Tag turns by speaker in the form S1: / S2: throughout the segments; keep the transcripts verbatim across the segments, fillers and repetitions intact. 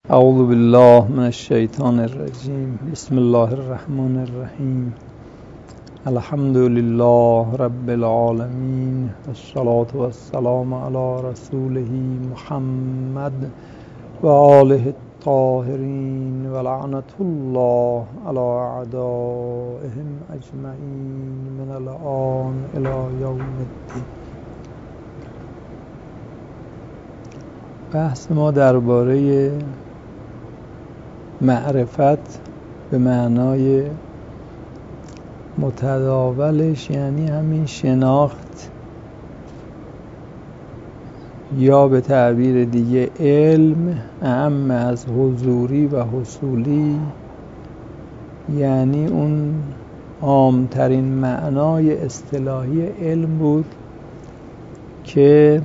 S1: اعوذ بالله من الشیطان الرجیم. بسم الله الرحمن الرحیم. الحمد لله رب العالمین، الصلاة والسلام علی رسوله محمد و آله الطاهرین و لعنة الله علی اعدائهم اجمعین من الآن الی یوم الدین. بحث ما درباره معرفت به معنای متداولش، یعنی همین شناخت، یا به تعبیر دیگه علم، اعم از حضوری و حصولی، یعنی اون عامترین معنای اصطلاحی علم بود که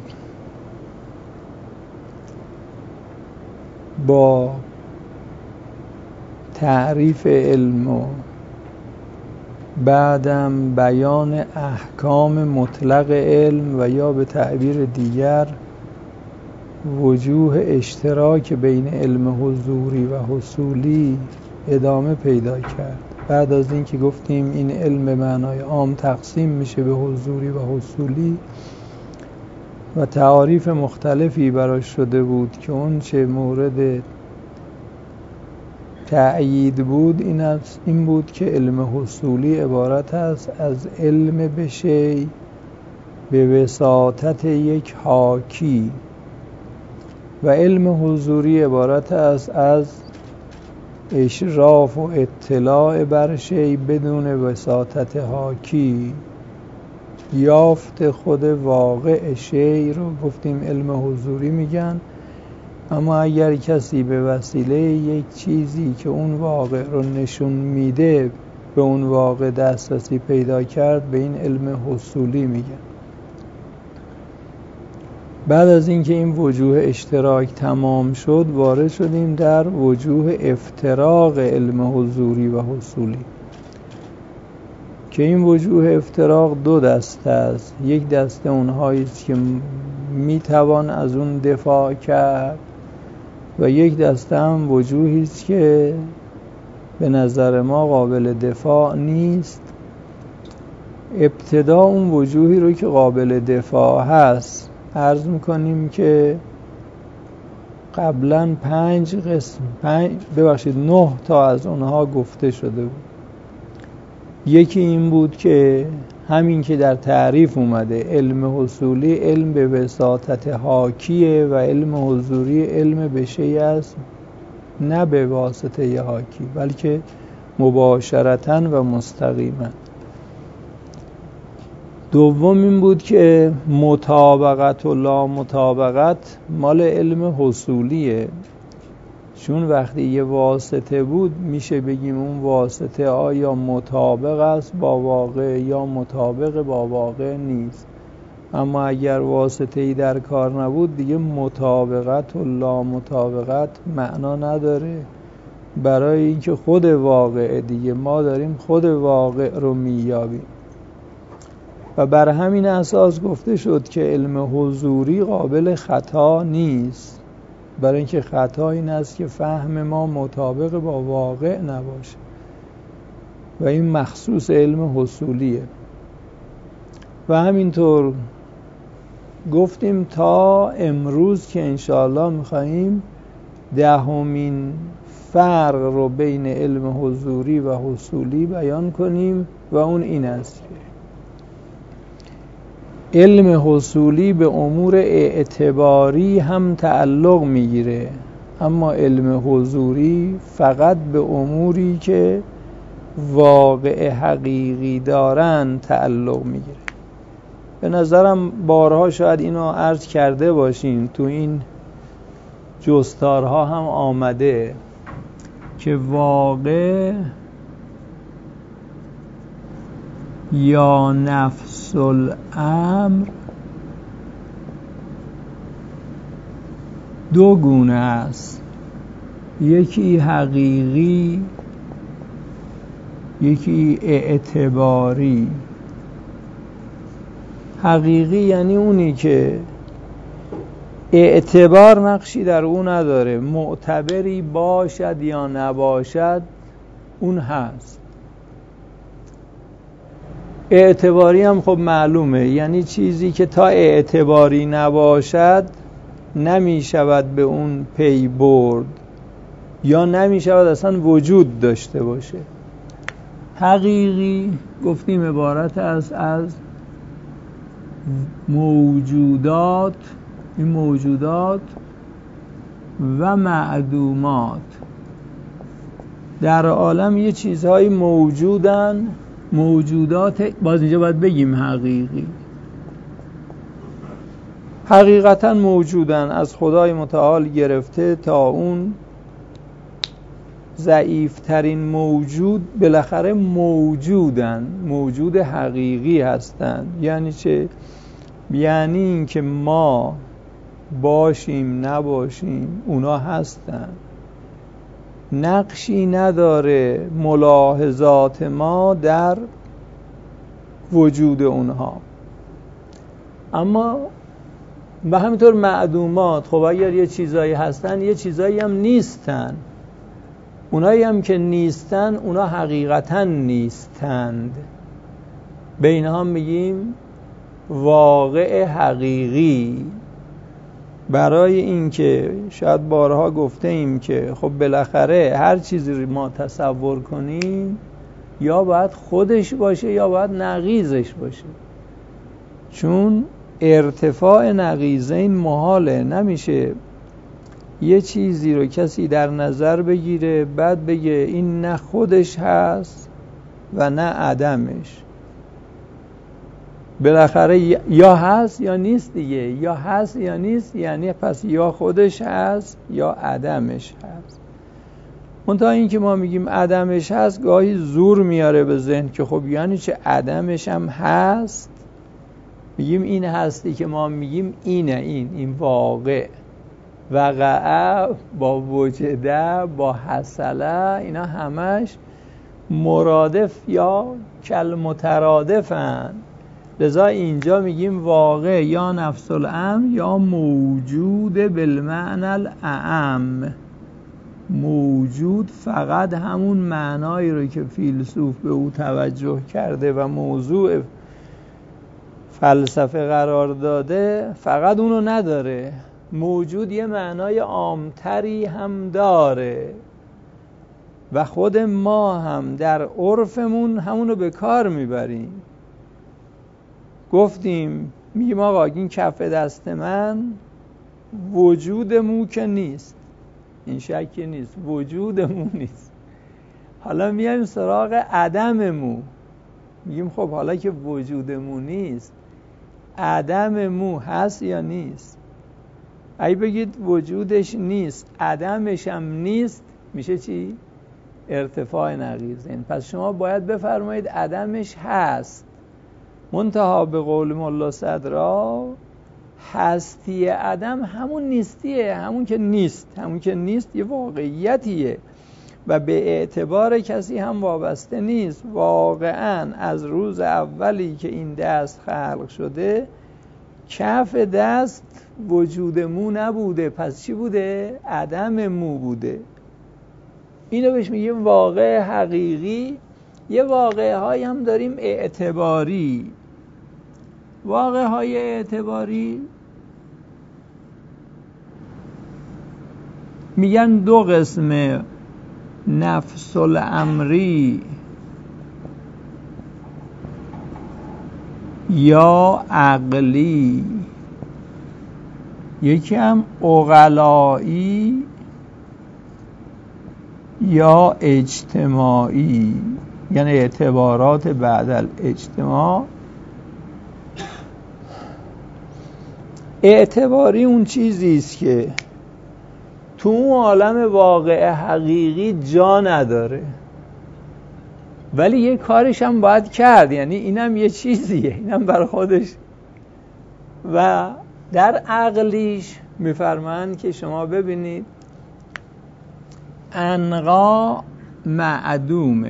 S1: با تعریف علم و بعدم بیان احکام مطلق علم و یا به تعبیر دیگر وجوه اشتراک بین علم حضوری و حصولی ادامه پیدا کرد. بعد از این که گفتیم این علم به معنای عام تقسیم میشه به حضوری و حصولی و تعاریف مختلفی براش شده بود که اون چه مورد تأیید بود این از این بود که علم حصولی عبارت است از علم به شیء به وساطت یک حاکی و علم حضوری عبارت است از اشراف و اطلاع بر شیء بدون وساطت حاکی، یافت خود واقع شیء رو گفتیم علم حضوری میگن. اما اگر کسی به وسیله یک چیزی که اون واقع رو نشون میده به اون واقع دسترسی پیدا کرد به این علم حصولی میگن. بعد از اینکه این وجوه اشتراک تمام شد وارد شدیم در وجوه افتراق علم حضوری و حصولی که این وجوه افتراق دو دسته است. یک دسته اونهایی است که میتوان از اون دفاع کرد و یک دسته هم وجوهی است که به نظر ما قابل دفاع نیست. ابتدا اون وجوهی رو که قابل دفاع هست عرض میکنیم که قبلا پنج قسم پنج ببخشید نه تا از اونها گفته شده بود. یکی این بود که همین که در تعریف اومده علم حصولی علم به وساطت حاکیه و علم حضوری علم به شیء است نه به واسطه حاکی بلکه مباشرتاً و مستقیما. دوم این بود که مطابقت و لا مطابقت مال علم حصولیه، چون وقتی یه واسطه بود میشه بگیم اون واسطه آیا مطابق است با واقع یا مطابق با واقع نیست. اما اگر واسطه‌ای در کار نبود دیگه مطابقت و لا مطابقت معنا نداره، برای اینکه خود واقع دیگه ما داریم خود واقع رو میابیم. و بر همین اساس گفته شد که علم حضوری قابل خطا نیست، برای اینکه خطا این است که فهم ما مطابق با واقع نباشه و این مخصوص علم حصولیه. و همینطور گفتیم تا امروز که انشاءالله میخواییم دهمین فرق رو بین علم حضوری و حصولی بیان کنیم و اون این است که علم حصولی به امور اعتباری هم تعلق میگیره، اما علم حضوری فقط به اموری که واقع حقیقی دارن تعلق میگیره. به نظرم بارها شاید اینو عرض کرده باشین، تو این جستارها هم آمده که واقع یا نفس الامر دو گونه است، یکی حقیقی یکی اعتباری. حقیقی یعنی اونی که اعتبار نقشی در اون نداره، معتبری باشد یا نباشد اون هست. اعتباری هم خب معلومه، یعنی چیزی که تا اعتباری نباشد نمی شود به اون پی برد یا نمی شود اصلا وجود داشته باشه. حقیقی گفتیم عبارت است از موجودات، این موجودات و معدومات. در عالم یه چیزهایی موجودن، موجودات، باز اینجا باید بگیم حقیقی، حقیقتا موجودن، از خدای متعال گرفته تا اون ضعیفترین موجود بالاخره موجودن، موجود حقیقی هستن. یعنی چه؟ یعنی این که ما باشیم نباشیم اونا هستن، نقشی نداره ملاحظات ما در وجود اونها. اما و همینطور معدومات، خب اگر یه چیزایی هستن یه چیزایی هم نیستن، اونایی هم که نیستن اونا حقیقتا نیستند. به اینها میگیم واقع حقیقی. برای اینکه شاید بارها گفته ایم که خب بالاخره هر چیزی رو ما تصور کنیم یا باید خودش باشه یا باید نقیضش باشه، چون ارتفاع نقیضین محاله. نمیشه یه چیزی رو کسی در نظر بگیره بعد بگه این نه خودش هست و نه عدمش. بالاخره یا هست یا نیست دیگه، یا هست یا نیست، یعنی پس یا خودش هست یا عدمش هست. منتها این که ما میگیم عدمش هست گاهی زور میاره به ذهن که خب یعنی چه عدمش هم هست؟ میگیم این هستی که ما میگیم اینه، این این واقع. وقعه با وجده با حصله اینا همش مرادف یا کل مترادفن. لذا اینجا میگیم واقع یا نفس الامر یا موجود بالمعنی الاعم. موجود فقط همون معنایی رو که فیلسوف به او توجه کرده و موضوع فلسفه قرار داده فقط اونو نداره، موجود یه معنای عامتری هم داره و خود ما هم در عرفمون همونو به کار میبریم. گفتیم میگیم آقا این کف دست من وجود مو که نیست، این شکی نیست، وجود مو نیست. حالا میایم سراغ عدم مو، میگیم خب حالا که وجود مو نیست عدم مو هست یا نیست؟ اگه بگید وجودش نیست عدمش هم نیست میشه چی؟ ارتفاع نقیضین. پس شما باید بفرمایید عدمش هست، منتها به قول ملا صدرا هستی عدم همون نیستیه، همون که نیست، همون که نیست یه واقعیتیه و به اعتبار کسی هم وابسته نیست. واقعا از روز اولی که این دست خلق شده کف دست وجود مو نبوده، پس چی بوده؟ عدم مو بوده. اینو بهش میگیم واقع حقیقی. یه واقعه هایی هم داریم اعتباری. واقعه های اعتباری میگن دو قسمه، نفس الامری یا عقلی، یکی هم عقلایی یا اجتماعی، یعنی اعتبارات بعد الاجتماع. اعتباری اون چیزی است که تو اون عالم واقع حقیقی جا نداره ولی یه کارش هم باید کرد، یعنی اینم یه چیزیه، اینم بر خودش. و در عقلیش میفرمایند که شما ببینید انقا معدومه،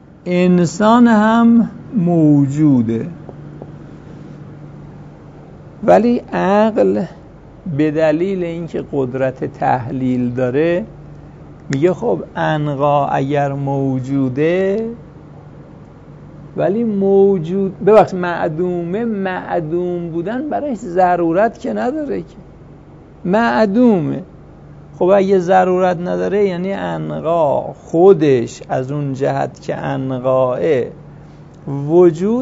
S1: انسان هم موجوده. ولی عقل به دلیل اینکه قدرت تحلیل داره میگه خب عنقا اگر موجوده، ولی موجود ببخش معدومه، معدوم بودن برایش ضرورت که نداره که معدومه. خب اگه ضرورت نداره یعنی عنقا خودش از اون جهت که عنقاه وجود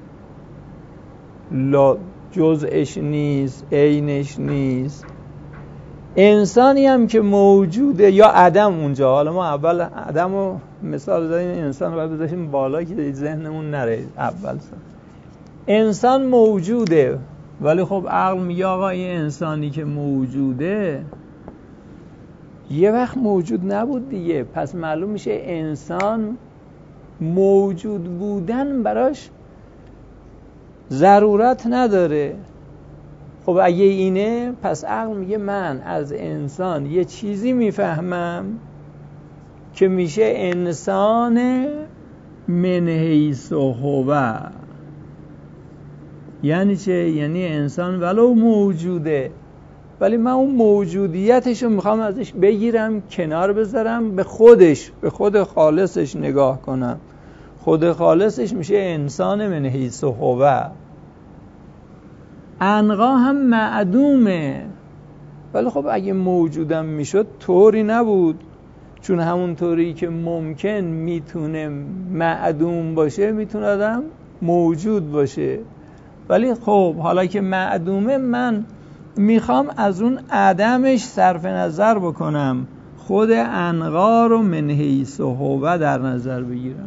S1: جزءش نیست، عینش نیست. انسانی هم که موجوده یا عدم اونجا، حالا ما اول عدم رو مثال زدیم، انسان رو باید بذاریم بالا که ذهنمون نره. اول سن. انسان موجوده، ولی خب عقل میگه آقا این انسانی که موجوده یه وقت موجود نبود دیگه، پس معلوم میشه انسان موجود بودن براش ضرورت نداره. خب اگه اینه پس عقل میگه من از انسان یه چیزی میفهمم که میشه انسان من حیث هو. یعنی چه؟ یعنی انسان ولو موجوده، ولی من اون موجودیتشو میخوام ازش بگیرم کنار بذارم، به خودش به خود خالصش نگاه کنم. خود خالصش میشه انسان من حیث هو. عنقا هم معدومه، ولی خب اگه موجودم میشد طوری نبود، چون همون طوری که ممکن میتونه معدوم باشه میتونه آدم موجود باشه. ولی خب حالا که معدومه من میخوام از اون عدمش صرف نظر بکنم، خود عنقا رو من حیث هو در نظر بگیرم.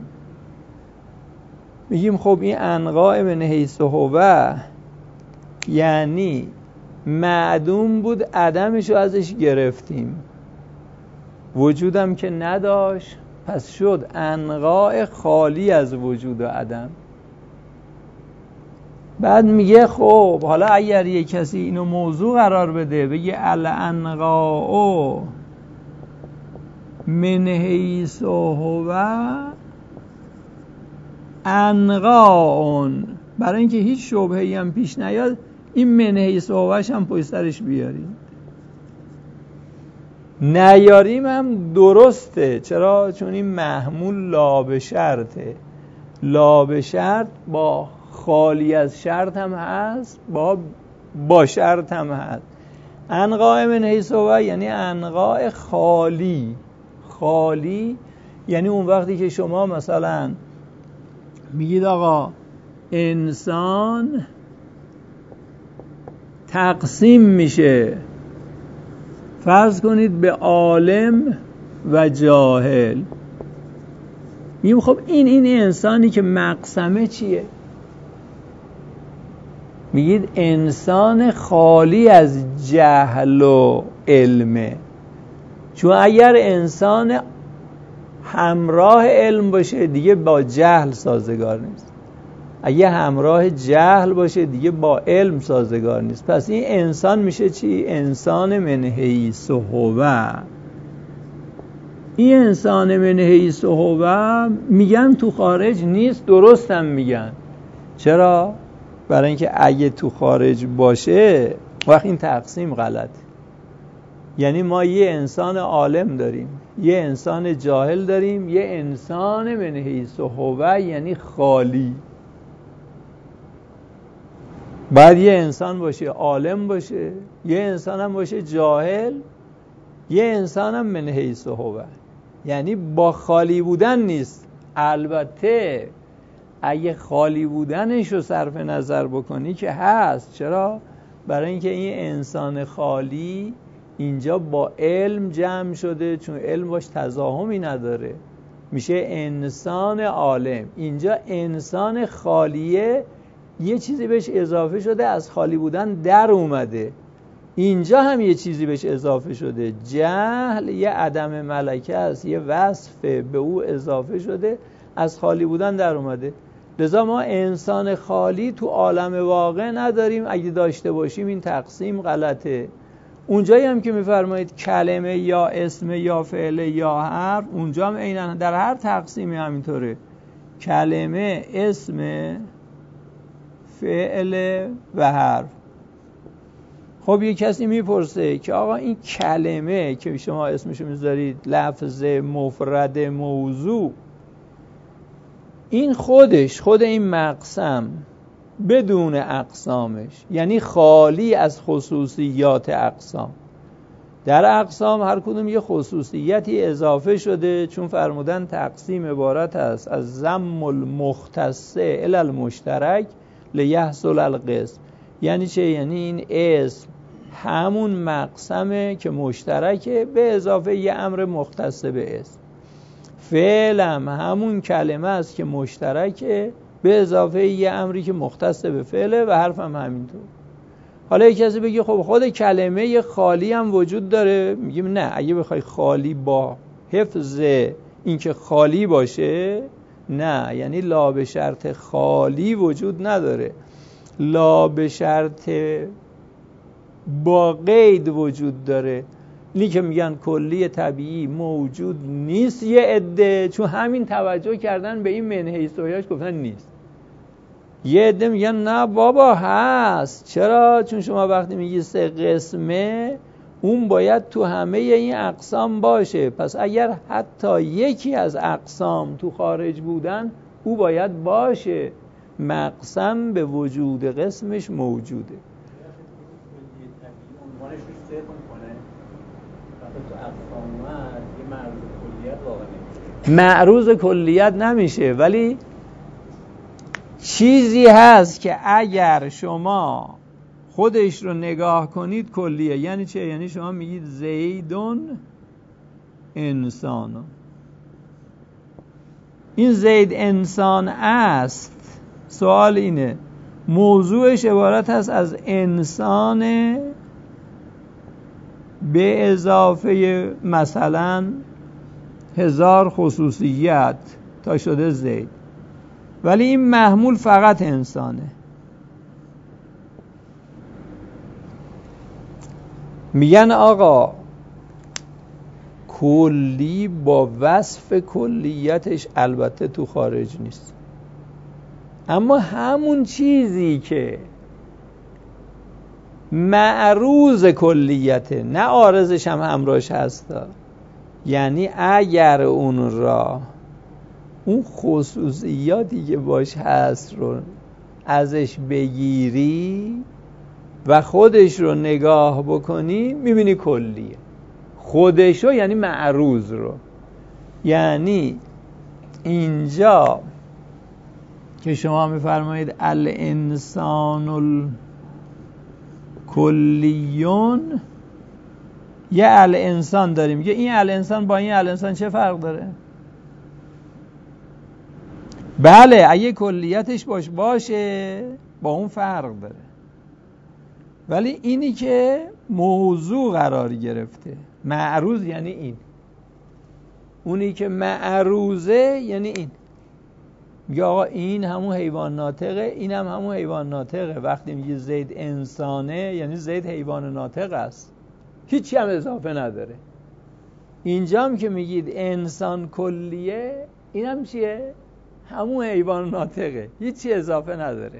S1: میگیم خب این عنقا من حیث هو یعنی معدوم بود، عدمش رو ازش گرفتیم، وجودم که نداشت، پس شد عنقا خالی از وجود و عدم. بعد میگه خب حالا اگر یک کسی اینو موضوع قرار بده، بگه العنقاء من حیث هو عنقاء، برای اینکه هیچ شبهه‌ای هم پیش نیاد این من حیث هوش هم پشت سرش بیاریم. نیاریم هم درسته. چرا؟ چون این محمول لا به شرطه. لا به شرط با خالی از شرط هم هست، با با شرط هم هست. عنقاء من حیث هو یعنی عنقاء خالی. خالی یعنی اون وقتی که شما مثلا میگید آقا انسان تقسیم میشه، فرض کنید به عالم و جاهل. میگیم خب این این انسانی که مقسمه چیه؟ میگید انسان خالی از جهل و علمه. چون اگر انسان همراه علم باشه دیگه با جهل سازگار نیست، اگه همراه جهل باشه دیگه با علم سازگار نیست. پس این انسان میشه چی؟ انسان من حیث هو. این انسان من حیث هو میگن تو خارج نیست، درستم میگن. چرا؟ برای اینکه اگه تو خارج باشه وقت این تقسیم غلط. یعنی ما یه انسان عالم داریم، یه انسان جاهل داریم، یه انسان من حیث هو یعنی خالی. بعد یه انسان باشه عالم باشه، یه انسان هم باشه جاهل، یه انسان هم من حیث هو، یعنی با خالی بودن نیست. البته اگه خالی بودنش رو صرف نظر بکنی که هست. چرا؟ برای اینکه این انسان خالی اینجا با علم جمع شده، چون علم باش تضاهمی نداره، میشه انسان عالم. اینجا انسان خالیه، یه چیزی بهش اضافه شده، از خالی بودن در اومده. اینجا هم یه چیزی بهش اضافه شده، جهل یه عدم ملکه است، یه وصف به او اضافه شده، از خالی بودن در اومده. لذا ما انسان خالی تو عالم واقع نداریم. اگه داشته باشیم این تقسیم غلطه. اونجایی هم که میفرمایید کلمه یا اسم یا فعل یا حرف، اونجا هم عیناً در هر تقسیمی همینطوره. کلمه، اسم، فعل و حرف. خب یه کسی میپرسه که آقا این کلمه که شما اسمشو میذارید لفظ مفرد موضوع، این خودش خود این مقسم بدون اقسامش، یعنی خالی از خصوصیات اقسام، در اقسام هر کدوم یه خصوصیتی اضافه شده، چون فرمودن تقسیم عبارت است از ضم المختص الی المشترک لیحصل القسم. یعنی چه؟ یعنی این اسم همون مقسمه که مشترکه به اضافه یه امر مختص به اسم. فعل هم همون کلمه است که مشترکه به اضافه یه امری که مختص به فعله و حرف هم همینطور. حالا یک کسی بگه خب خود کلمه خالی هم وجود داره، میگیم نه، اگه بخوای خالی با حفظ این که خالی باشه، نه، یعنی لا به شرط خالی وجود نداره، لا به شرط با قید وجود داره. اینی که میگن کلی طبیعی موجود نیست یه عده، چون همین توجه کردن به این منهی سویاش گفتن نیست. یه عده میگن نه بابا هست. چرا؟ چون شما وقتی میگی سه قسمه، اون باید تو همه این اقسام باشه، پس اگر حتی یکی از اقسام تو خارج بودن او باید باشه. مقسم به وجود قسمش موجوده. معروض کلیت نمیشه، ولی چیزی هست که اگر شما خودش رو نگاه کنید کلیه. یعنی چه؟ یعنی شما میگید زیدون انسان، این زید انسان است. سوال اینه موضوعش عبارت هست از انسان به اضافه مثلا هزار خصوصیت تا شده زید، ولی این محمول فقط انسانه. میگن آقا کلی با وصف کلیتش البته تو خارج نیست، اما همون چیزی که معروض کلیته، نه عارضش هم همراهش هستا، یعنی اگر اون را اون خصوصیاتی که باش هست رو ازش بگیری و خودش رو نگاه بکنی میبینی کلیه. خودش رو یعنی معروض رو. یعنی اینجا که شما میفرمایید الانسان الکلیون، یه الانسان داریم، یه این الانسان با این الانسان چه فرق داره؟ بله اگه کلیتش باش باشه با اون فرق داره، ولی اینی که موضوع قرار گرفته، معروض یعنی این، اونی که معروضه یعنی این. میگه آقا این همون حیوان ناطقه، این هم همون حیوان ناطقه. وقتی میگه زید انسانه یعنی زید حیوان ناطق است، هیچی هم اضافه نداره. اینجا هم که میگید انسان کلیه، این هم چیه؟ همون حیوان ناطقه، هیچی اضافه نداره.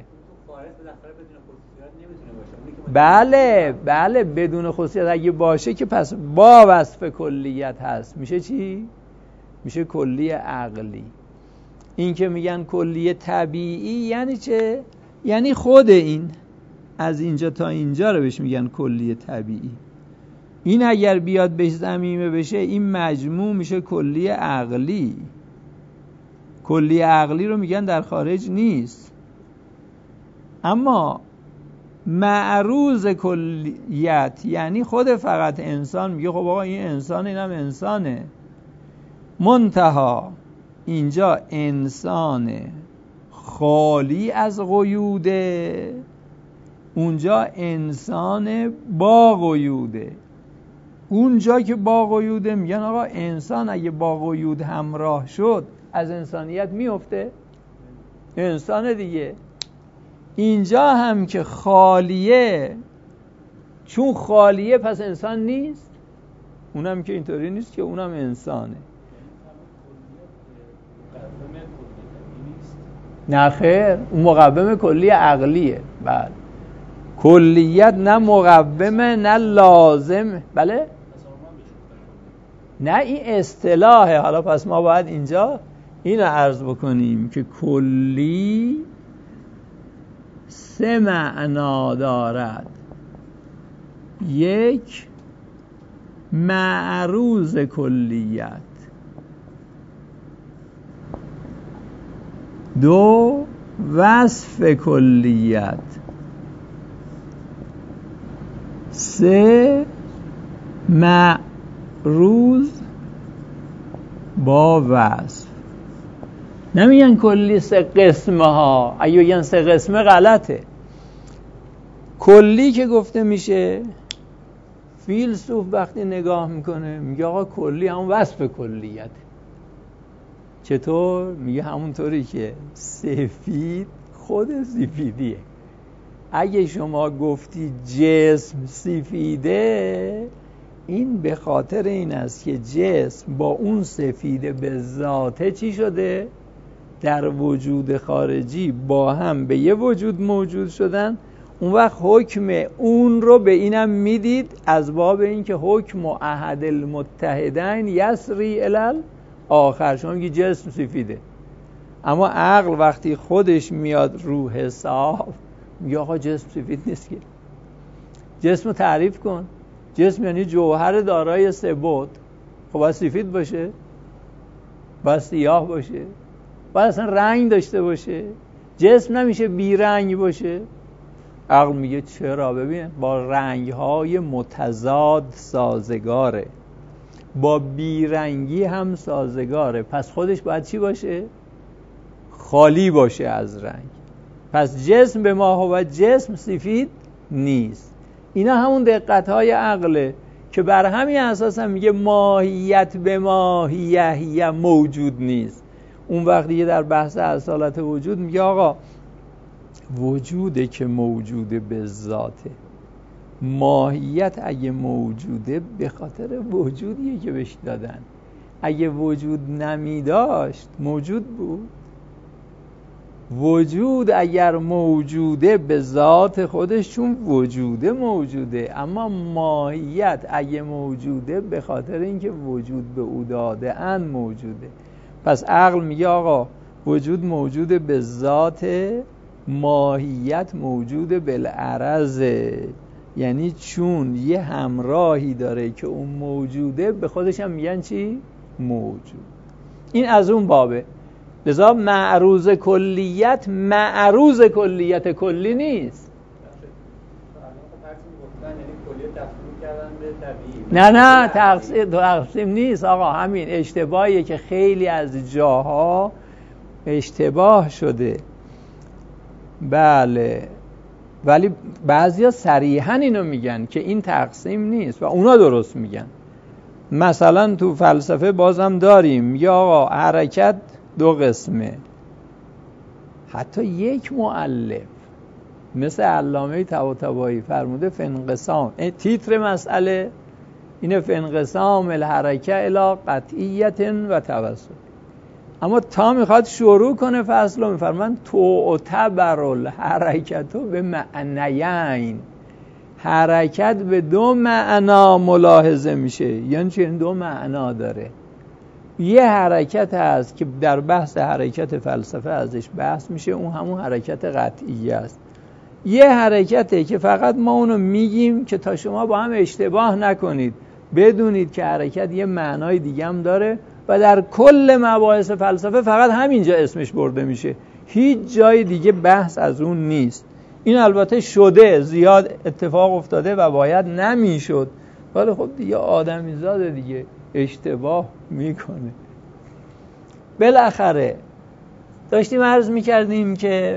S1: بله بله بدون خصوصیت اگه باشه که پس با وصف کلیت هست، میشه چی؟ میشه کلی عقلی. این که میگن کلی طبیعی یعنی چه؟ یعنی خود این از اینجا تا اینجا رو بهش میگن کلی طبیعی. این اگر بیاد بهش ضمیمه بشه این مجموع میشه کلی عقلی. کلی عقلی رو میگن در خارج نیست. اما معروض کلیت یعنی خود فقط انسان، میگه خب آقا این انسان، اینم انسانه، منتها اینجا انسان خالی از قیوده، اونجا انسان با قیوده. اونجا که با قیوده میگن آقا انسان اگه با قیود همراه شد از انسانیت میفته، انسان دیگه. اینجا هم که خالیه، چون خالیه پس انسان نیست، اونم که اینطوری نیست که اونم انسانه. نه خیر، اون مقوم کلی عقلیه. بله کلیت نه مقومه نه لازم. بله نه این اصطلاحه. حالا پس ما باید اینجا اینو عرض بکنیم که کلی سه معنا دارد. یک، معروض کلیت. دو، وصف کلیت. سه، معروض با وصف. نمیگن کلی سه قسمه ها. اگه بگن سه قسمه غلطه. کلی که گفته میشه، فیلسوف وقتی نگاه میکنه میگه آقا کلی همون وصف کلیت. چطور؟ میگه همونطوری که سفید خود سفیدیه. اگه شما گفتی جسم سفیده، این به خاطر این است که جسم با اون سفیده به ذاته چی شده؟ در وجود خارجی با هم به یه وجود موجود شدن. اون وقت حکم اون رو به اینم میدید از باب این که حکم احد المتحدین یسری الال آخر. شما میگی جسم سفیده، اما عقل وقتی خودش میاد رو حساب میگه آقا جسم سفید نیست که. جسم رو تعریف کن. جسم یعنی جوهر دارای سه بعد. خب باید سفید باشه، باید سیاه باشه، باید اصلا رنگ داشته باشه. جسم نمیشه بی رنگ باشه. عقل میگه چرا؟ ببین با رنگ‌های متضاد سازگاره، با بیرنگی هم سازگاره. پس خودش باید چی باشه؟ خالی باشه از رنگ. پس جسم به ما هو جسم سفید نیست. اینا همون دقت‌های عقله که بر همین اساس هم میگه ماهیت به ماهیه موجود نیست. اون وقت دیگه در بحث اصالت وجود میگه آقا وجوده که موجوده به ذاته. ماهیت اگه موجوده به خاطر وجودیه که بهش دادن. اگه وجود نمی داشت موجود بود؟ وجود اگر موجوده به ذات خودش چون وجوده موجوده، اما ماهیت اگه موجوده به خاطر اینکه وجود به او داده اند موجوده. پس عقل میگه آقا وجود موجوده به ذات، ماهیت موجوده بالعرضه. یعنی چون یه همراهی داره که اون موجوده به خودش هم میگن چی؟ موجود. این از اون بابه. لذا معروض کلیت معروض کلیت کلی نیست. نه نه تقسیم تقسیم نیست آقا. همین اشتباهیه که خیلی از جاها اشتباه شده. بله، ولی بعضیا صریحا اینو میگن که این تقسیم نیست و اونا درست میگن. مثلا تو فلسفه بازم داریم میگه آقا حرکت دو قسمه. حتی یک مؤلف مثل علامه طباطبایی فرموده فانقسام، تیتر مسئله اینه فانقسام الحرکه الی قطعیت و توسط. اما تا میخواد شروع کنه فصل رو میفرمان تعتبر الحرکت به معنیین. حرکت به دو معنا ملاحظه میشه. یعنی چه؟ دو معنا داره. یه حرکت هست که در بحث حرکت فلسفه ازش بحث میشه، اون همون حرکت قطعیه است. یه حرکته که فقط ما اونو میگیم که تا شما با هم اشتباه نکنید، بدونید که حرکت یه معنای دیگه هم داره و در کل مباحث فلسفه فقط همینجا اسمش برده میشه، هیچ جای دیگه بحث از اون نیست. این البته شده، زیاد اتفاق افتاده و باید نمیشد، ولی خب دیگه آدمی زاده دیگه اشتباه میکنه. بالاخره داشتیم عرض میکردیم که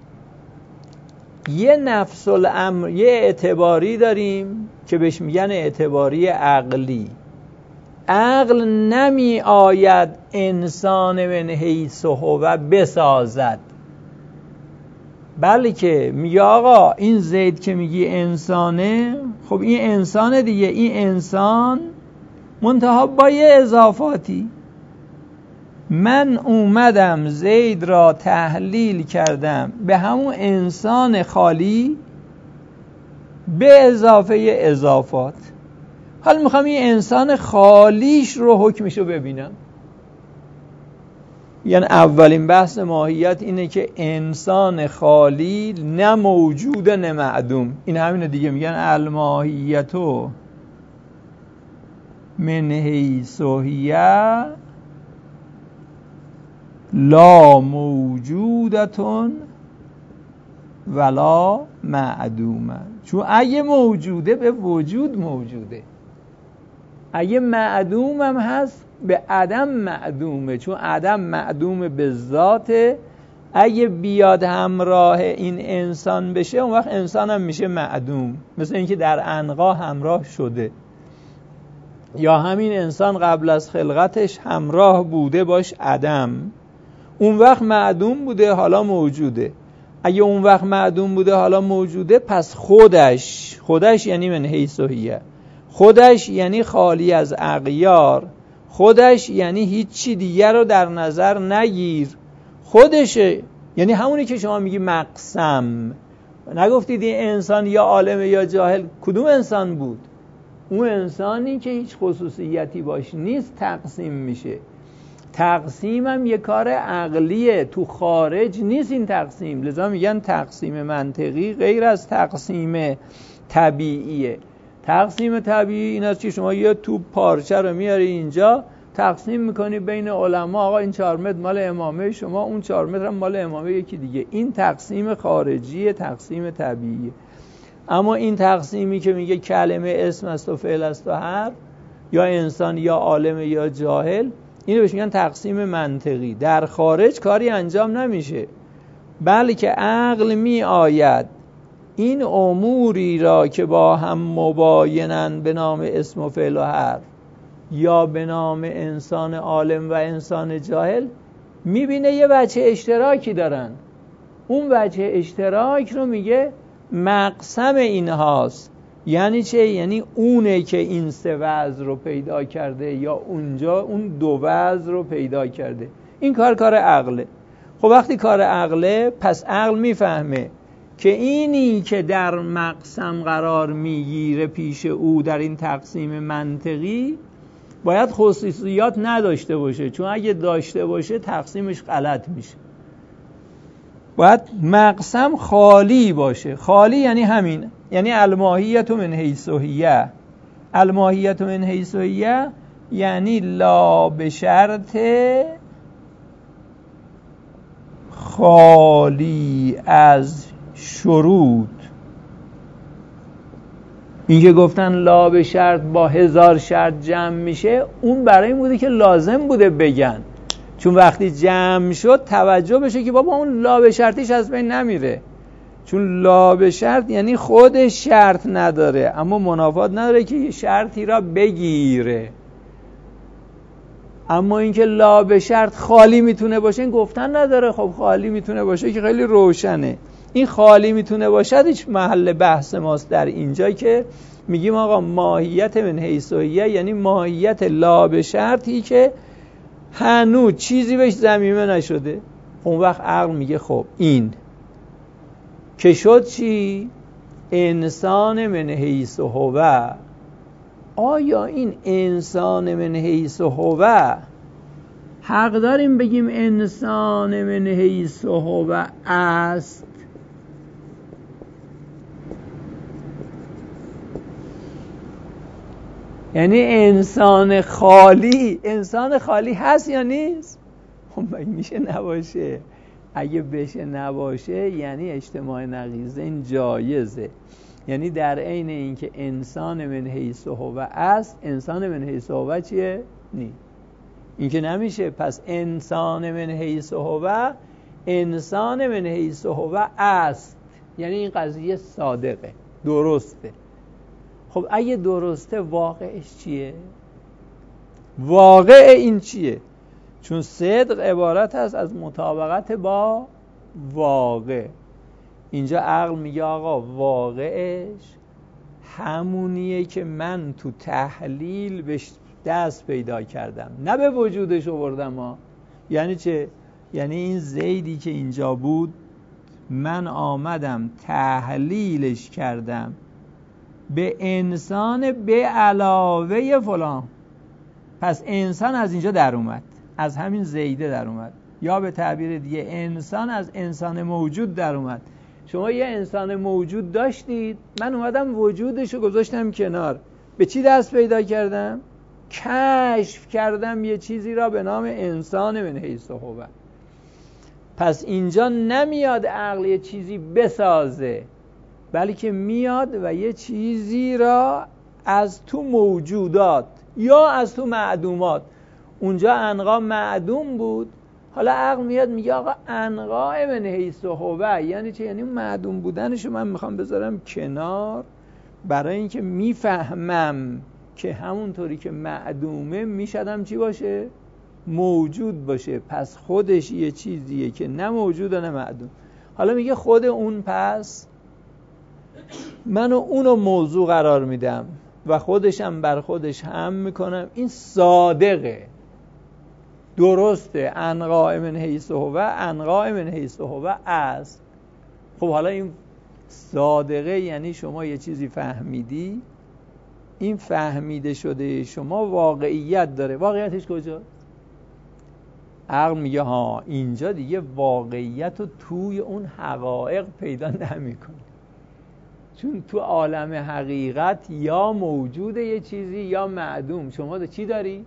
S1: یه نفس الامر، یه اعتباری داریم که بهش میگن اعتباری عقلی. عقل نمی آید انسان من حیث هو بسازد، بلکه میگه آقا این زید که میگی انسانه، خب این انسانه دیگه، این انسان منتها با یه اضافاتی. من اومدم زید را تحلیل کردم به همون انسان خالی به اضافه اضافات. حالا میخوام این انسان خالیش رو حکمش رو ببینم. یعنی اولین بحث ماهیت اینه که انسان خالی نه موجود نه معدوم. این همینه دیگه، میگن الماهیتو من حیث هی لا موجودتون ولا معدومه. چون اگه موجوده به وجود موجوده، اگه معدوم هم هست به عدم معدومه. چون عدم معدوم به ذاته، اگه بیاد همراه این انسان بشه اون وقت انسان هم میشه معدوم. مثل اینکه در عنقا همراه شده، یا همین انسان قبل از خلقتش همراه بوده باش عدم، اون وقت معدوم بوده حالا موجوده. اگه اون وقت معدوم بوده حالا موجوده، پس خودش خودش یعنی من حیث هی، خودش یعنی خالی از اغیار، خودش یعنی هیچی دیگر رو در نظر نگیر، خودشه. یعنی همونی که شما میگی مقسم. نگفتید این انسان یا عالم یا جاهل، کدوم انسان بود؟ اون انسانی که هیچ خصوصیتی باش نیست تقسیم میشه. تقسیم هم یه کار عقلیه، تو خارج نیست این تقسیم. لذا میگن تقسیم منطقی غیر از تقسیم طبیعیه. تقسیم طبیعی این است که شما یه توپ پارچه رو میاری اینجا تقسیم میکنی بین علما، آقا این چهار متر مال امامه شما، اون چهار متر هم مال امامه یکی دیگه. این تقسیم خارجیه، تقسیم طبیعیه. اما این تقسیمی که میگه کلمه اسم است و فعل است و حرف، یا انسان یا عالم یا جاهل، اینو بهش میگن تقسیم منطقی. در خارج کاری انجام نمیشه، بلکه عقل می آید این اموری را که با هم مباینن به نام اسم و فعل و حرف یا به نام انسان عالم و انسان جاهل، میبینه یه وجه اشتراکی دارن. اون وجه اشتراک رو میگه مقسم اینهاست. یعنی چه؟ یعنی اونه که این سه وضع رو پیدا کرده یا اونجا اون دو وضع رو پیدا کرده. این کار کار عقله. خب وقتی کار عقله، پس عقل میفهمه که اینی که در مقسم قرار میگیره پیش او در این تقسیم منطقی باید خصوصیات نداشته باشه، چون اگه داشته باشه تقسیمش غلط میشه. باید مقسم خالی باشه. خالی یعنی همین، یعنی الماهیت من حیث هی. الماهیت من حیث هی یعنی لا به شرط خالی از شروط. این که گفتن لا به شرط با هزار شرط جمع میشه، اون برای این بوده که لازم بوده بگن، چون وقتی جمع شد توجه بشه که بابا اون لا به شرطیش از بین نمیره. چون لا به شرط یعنی خودش شرط نداره اما منافات نداره که شرطی را بگیره. اما اینکه لا به شرط خالی میتونه باشه این گفتن نداره. خب خالی میتونه باشه که خیلی روشنه. این خالی میتونه باشد هیچ محل بحث ماست در اینجا که میگیم آقا ماهیت من حیث هی یعنی ماهیت لا به شرطی که هنوز چیزی بهش ضمیمه نشده. اون وقت عقل میگه خب این که شد چی؟ انسان من حیث هو. آیا این انسان من حیث هو حق داریم بگیم انسان من حیث هو است؟ یعنی انسان خالی انسان خالی هست یا نیست؟ خب میشه نباشه. اگه بشه نباشه یعنی اجتماع نقیضین جایزه. یعنی در عین اینکه انسان من حیث هو است، انسان من حیث هو چیه؟ نی. این که نمیشه. پس انسان من حیث هو انسان من حیث هو است، یعنی این قضیه صادقه، درسته. خب اگه درسته واقعش چیه؟ واقع این چیه؟ چون صدق عبارت هست از مطابقت با واقع. اینجا عقل میگه آقا واقعش همونیه که من تو تحلیل بهش دست پیدا کردم، نه به وجودش آوردم ها. یعنی چه؟ یعنی این زیدی که اینجا بود من آمدم تحلیلش کردم به انسان به علاوه فلان. پس انسان از اینجا در اومد، از همین زیده در اومد، یا به تعبیر دیگه انسان از انسان موجود در اومد. شما یه انسان موجود داشتید، من اومدم وجودشو گذاشتم کنار. به چی دست پیدا کردم؟ کشف کردم یه چیزی را به نام انسان من حیث هو. پس اینجا نمیاد عقل یه چیزی بسازه، بلکه میاد و یه چیزی را از تو موجودات یا از تو معدومات، اونجا انقا معدوم بود، حالا عقل میاد میگه آقا انقا من حیث هو یعنی چه؟ یعنی معدوم بودنشو من میخوام بذارم کنار، برای اینکه میفهمم که همونطوری که معدومه میشدم چی باشه؟ موجود باشه. پس خودش یه چیزیه که نه موجود و نه معدوم. حالا میگه خود اون، پس منو اونو موضوع قرار میدم و خودشم بر خودش هم میکنم. این صادقه، درسته. انقا من حیث هو، انقا من حیث هو است. خب حالا این صادقه یعنی شما یه چیزی فهمیدی، این فهمیده شده شما واقعیت داره. واقعیتش کجاست؟ عقل میگه ها اینجا دیگه واقعیت رو توی اون حقایق پیدا نمی‌کنی، چون تو عالم حقیقت یا موجوده یه چیزی یا معدوم. شما ده چی داری؟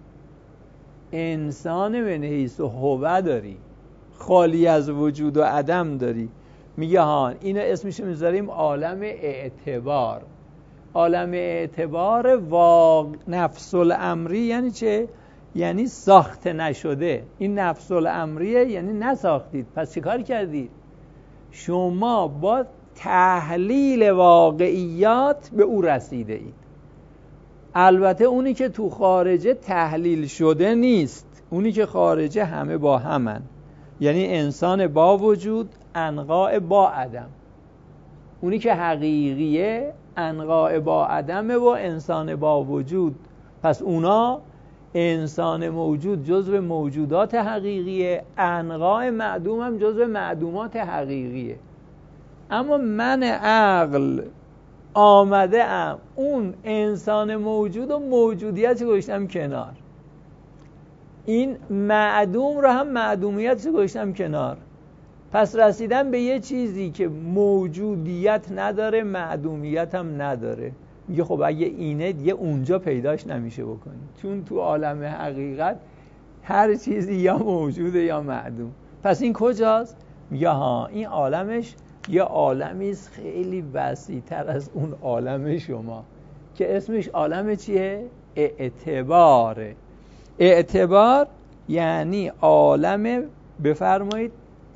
S1: انسان من حیث هو داری، خالی از وجود و عدم داری. میگه ها اینو اسمش میذاریم عالم اعتبار. عالم اعتبار واقع نفس الامری یعنی چه؟ یعنی ساخته نشده. این نفس الامریه یعنی نساختید. پس چه کار کردید؟ شما با تحلیل واقعیات به او رسیده اید. البته اونی که تو خارجه تحلیل شده نیست، اونی که خارجه همه با همن، یعنی انسان با وجود انقاء با عدم. اونی که حقیقیه انقاء با عدمه و انسان با وجود. پس اونا انسان موجود جزو موجودات حقیقیه، انقاء معدوم هم جزو معدومات حقیقیه. اما من عقل آمده ام اون انسان موجود و موجودیت گذاشتم کنار، این معدوم رو هم معدومیت گذاشتم کنار. پس رسیدم به یه چیزی که موجودیت نداره معدومیت هم نداره. میگه خب اگه اینه دیگه اونجا پیداش نمیشه بکنی، چون تو عالم حقیقت هر چیزی یا موجوده یا معدوم. پس این کجاست؟ میگه ها این عالمش یه عالمیست خیلی وسیع‌تر از اون عالم شما که اسمش عالم چیه؟ اعتباره. اعتبار یعنی عالم، بفرمایید،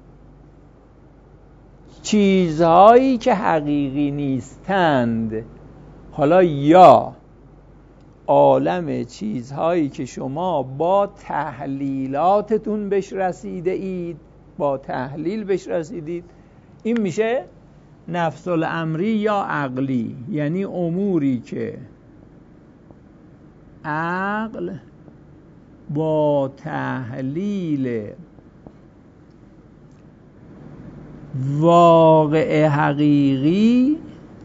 S1: چیزهایی که حقیقی نیستند. حالا یا عالم چیزهایی که شما با تحلیلاتتون بهش رسیده اید، با تحلیل بهش رسیدید، این میشه نفس الامری یا عقلی، یعنی اموری که عقل با تحلیل واقع حقیقی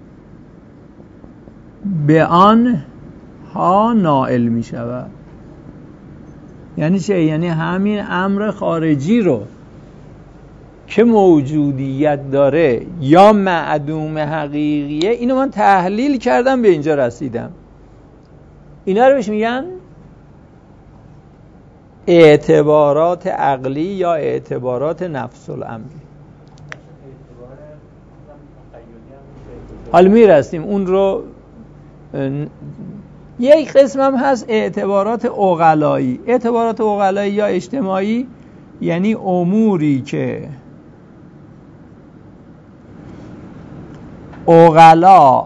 S1: به آن ها نائل می شود. یعنی چه؟ یعنی همین امر خارجی رو که موجودیت داره یا معدوم حقیقیه، اینو من تحلیل کردم به اینجا رسیدم. اینا رو بهش میگن اعتبارات عقلی یا اعتبارات نفس الامری. حالا میرسیم اون رو. یک قسم هم هست اعتبارات عقلایی. اعتبارات عقلایی یا اجتماعی یعنی اموری که عقلا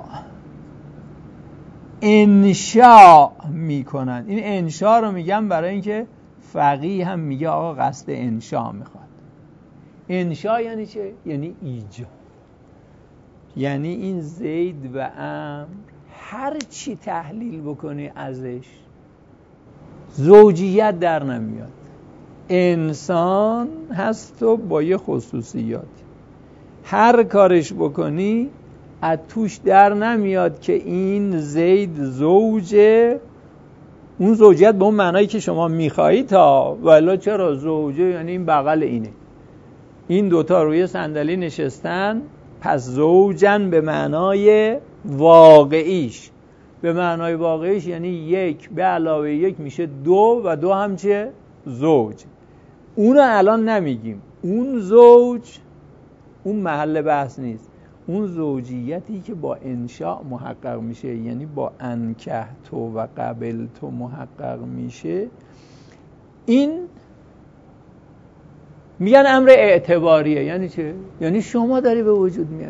S1: انشاء میکنن. این انشاء رو میگم برای اینکه فقیه هم میگه آقا قصد انشاء میخواد. انشاء یعنی چه؟ یعنی ایجاد. یعنی این زید و امر هر چی تحلیل بکنی ازش زوجیت در نمیاد. انسان هست و با یه خصوصیات هر کارش بکنی از توش در نمیاد که این زید زوجه، اون زوجیت به اون معنایی که شما میخوایید تا، ولی چرا زوجه یعنی این بغل اینه، این دوتا روی صندلی نشستن، پس زوجن به معنای واقعیش، به معنای واقعیش یعنی یک به علاوه یک میشه دو و دو هم چه؟ زوج. اونو الان نمیگیم، اون زوج اون محل بحث نیست، اون زوجیتی که با انشاء محقق میشه، یعنی با انکه تو و قبل تو محقق میشه، این میگن امر اعتباریه. یعنی چه؟ یعنی شما داری به وجود میاری.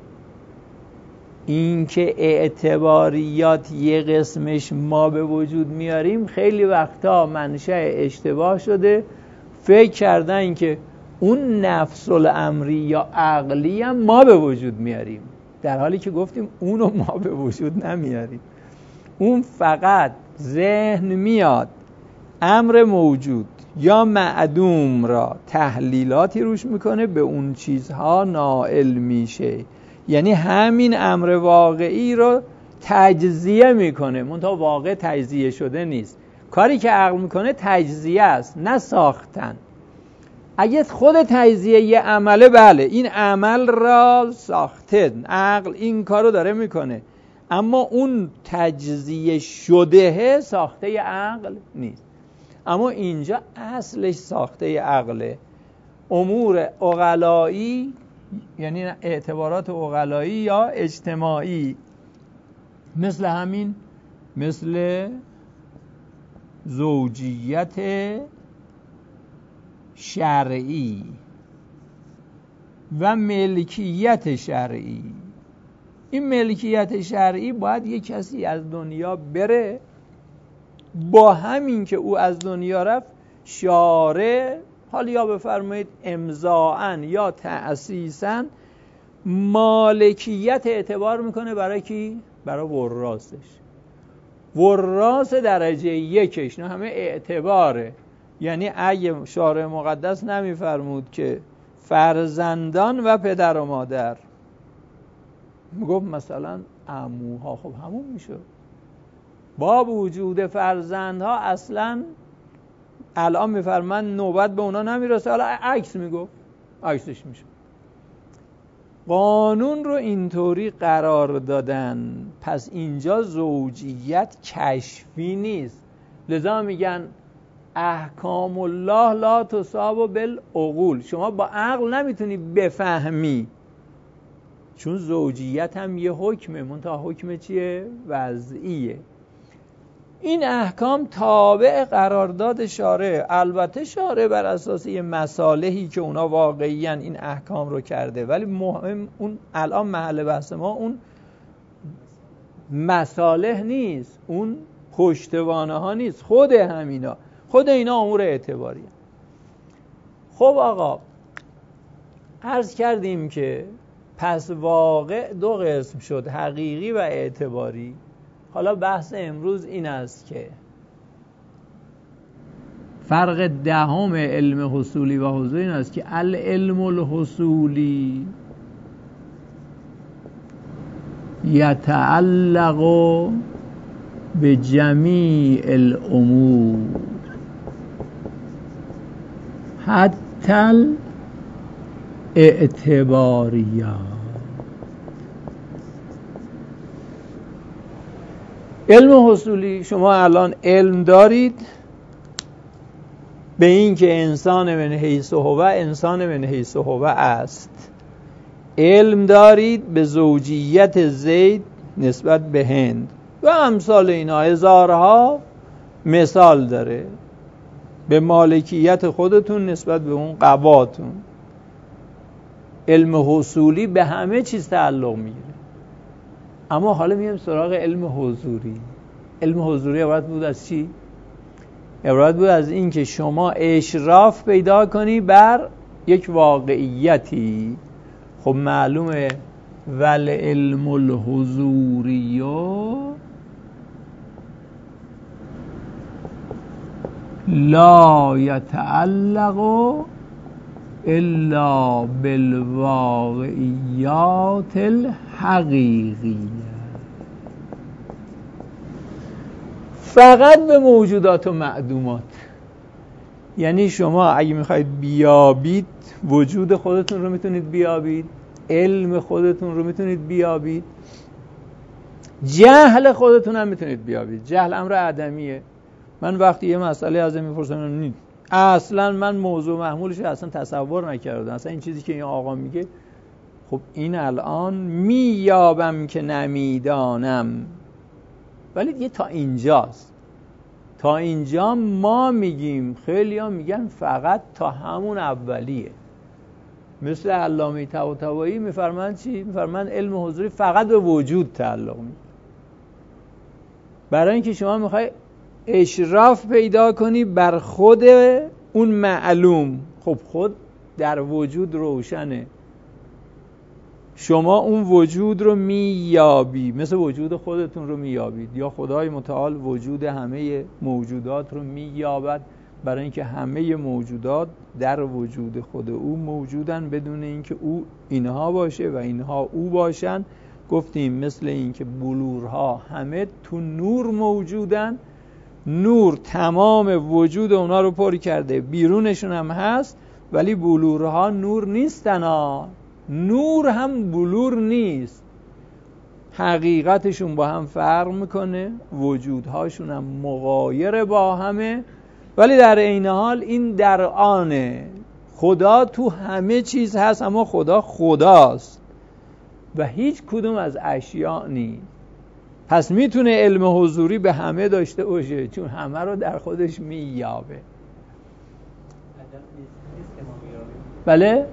S1: این که اعتباریات یه قسمش ما به وجود میاریم، خیلی وقتا منشأ اشتباه شده، فکر کردن که اون نفس الامری یا عقلی هم ما به وجود میاریم، در حالی که گفتیم اونو ما به وجود نمیاریم. اون فقط ذهن میاد امر موجود یا معدوم را تحلیلاتی روش میکنه، به اون چیزها نائل میشه، یعنی همین امر واقعی رو تجزیه میکنه، منتها واقع تجزیه شده نیست. کاری که عقل میکنه تجزیه است، نه ساختن. اگه خود تجزیه یه عمله، بله این عمل را ساخته، عقل این کارو داره میکنه، اما اون تجزیه شده ساخته عقل نیست. اما اینجا اصلش ساخته عقله. امور عقلایی یعنی اعتبارات عقلایی یا اجتماعی، مثل همین، مثل زوجیت شرعی و ملکیت شرعی. این ملکیت شرعی باید یک کسی از دنیا بره، با همین که او از دنیا رفت شارع، حالا یا بفرمایید امضاءً یا تأسیساً، مالکیت اعتبار میکنه برای کی؟ برای وراثش. وراث درجه یکش نه همه اعتباره. یعنی اگه شارع مقدس نمیفرمود که فرزندان و پدر و مادر، میگفت مثلا عموها، خب همون میشه. با وجود فرزندها اصلا الان میفرمان نوبت به اونا نمیرسه، حالا عکس میگفت، عکسش میشه. قانون رو اینطوری قرار دادن، پس اینجا زوجیت کشفی نیست. لذا میگن احکام الله لا تصاب بالعقول، شما با عقل نمیتونی بفهمی، چون زوجیت هم یه حکمه، منتها حکم چیه؟ وضعیه. این احکام تابع قرارداد شارع. البته شارع بر اساس یه مصالحی که اونا واقعیاً این احکام رو کرده، ولی مهم اون الان محل بحث ما اون مصالح نیست، اون پشتوانه ها نیست، خود همینا، خود اینا امور اعتباری هست. خب آقا عرض کردیم که پس واقع دو قسم شد، حقیقی و اعتباری. حالا بحث امروز این است که فرق دهم علم حصولی و حضوری این است که العلم الحصولی یتعلق به جمیع الامور حتی الاعتباریات. علم حصولی، شما الان علم دارید به این که انسان من حیث هو انسان من حیث هو است، علم دارید به زوجیت زید نسبت به هند و امثال اینا، هزارها مثال داره، به مالکیت خودتون نسبت به اون قباتون. علم حصولی به همه چیز تعلق میگیره. اما حالا میام سراغ علم حضوری. علم حضوری عبارت بود از چی؟ عبارت بود از این که شما اشراف پیدا کنی بر یک واقعیتی. خب معلومه ول علم الحضوری لا یتعلق الا بالواقعیات الحقیقیه، فقط به موجودات و معدومات. یعنی شما اگه میخواید بیابید وجود خودتون رو میتونید بیابید، علم خودتون رو میتونید بیابید، جهل خودتون هم میتونید بیابید. جهل امر عدمیه. من وقتی یه مسئله ازم میپرسم اصلا من موضوع محمولش اصلا تصور نکردم، اصلا این چیزی که این آقا میگه خب این الان مییابم که نمیدانم، ولی دیگه تا اینجاست. تا اینجا ما میگیم، خیلی ها میگن فقط تا همون اولیه. مثل علامه طباطبایی میفرمایند چی؟ میفرمایند علم حضوری فقط به وجود تعلق میگیره. برای اینکه شما میخوای اشراف پیدا کنی بر خود اون معلوم، خب خود در وجود روشنه، شما اون وجود رو مییابی، مثل وجود خودتون رو مییابید، یا خدای متعال وجود همه موجودات رو مییابد، برای اینکه همه موجودات در وجود خود او موجودن بدون اینکه او اینها باشه و اینها او باشن. گفتیم مثل اینکه بلورها همه تو نور موجودن، نور تمام وجود اونا رو پر کرده، بیرونشون هم هست، ولی بلورها نور نیستن ها. نور هم بلور نیست، حقیقتشون با هم فرق میکنه، وجودهاشون هم مغایر با همه، ولی در عین حال این در آنه. خدا تو همه چیز هست، اما خدا خداست و هیچ کدوم از اشیاء نیست. پس میتونه علم حضوری به همه داشته باشه، چون همه رو در خودش مییابه. بله؟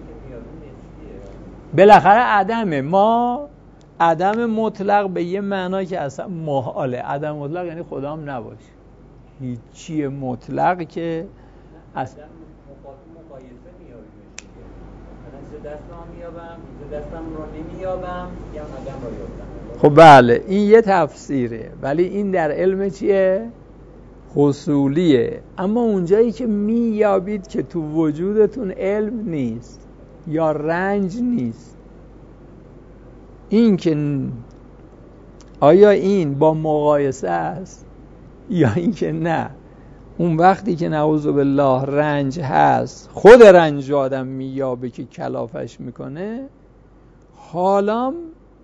S1: بالاخره عدمه. ما عدم مطلق به یه معنا که اصلا محاله. عدم مطلق یعنی خدا هم نباشه، هیچی مطلق که اصلا
S2: مقایسه میابیم. دستم میابم، دستم رو نمیابم، یا عدم رو یابم.
S1: خب بله این یه تفسیره، ولی این در علم چیه؟ حصولیه. اما اونجایی که میابید که تو وجودتون علم نیست یا رنج نیست، این که آیا این با مقایسه است یا این که نه، اون وقتی که نعوذ بالله رنج هست، خود رنج آدم میابه که کلافش میکنه، حالا